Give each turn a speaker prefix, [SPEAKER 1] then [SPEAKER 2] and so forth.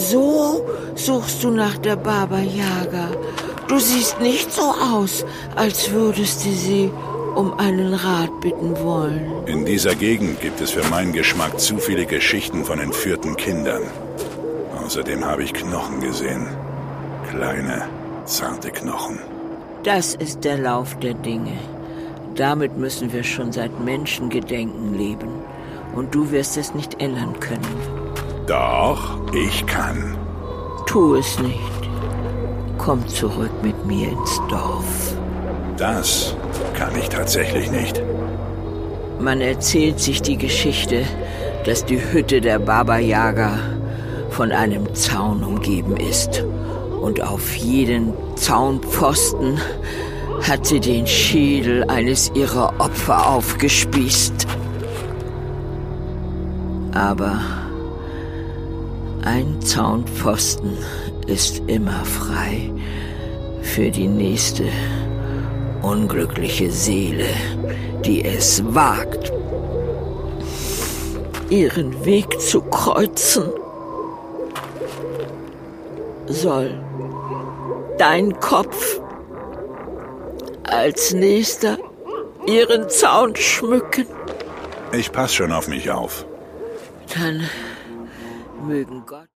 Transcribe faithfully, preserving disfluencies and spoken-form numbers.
[SPEAKER 1] So suchst du nach der Baba Yaga. Du siehst nicht so aus, als würdest du sie um einen Rat bitten wollen.
[SPEAKER 2] In dieser Gegend gibt es für meinen Geschmack zu viele Geschichten von entführten Kindern. Außerdem habe ich Knochen gesehen. Kleine, zarte Knochen.
[SPEAKER 1] Das ist der Lauf der Dinge. Damit müssen wir schon seit Menschengedenken leben. Und du wirst es nicht ändern können.
[SPEAKER 2] Doch, ich kann.
[SPEAKER 1] Tu es nicht. Komm zurück mit mir ins Dorf.
[SPEAKER 2] Das kann ich tatsächlich nicht.
[SPEAKER 1] Man erzählt sich die Geschichte, dass die Hütte der Baba Yaga von einem Zaun umgeben ist. Und auf jeden Zaunpfosten hat sie den Schädel eines ihrer Opfer aufgespießt. Aber ein Zaunpfosten ist immer frei für die nächste unglückliche Seele, die es wagt, ihren Weg zu kreuzen. Soll dein Kopf als nächster ihren Zaun schmücken?
[SPEAKER 2] Ich pass schon auf mich auf.
[SPEAKER 1] Dann mögen Gott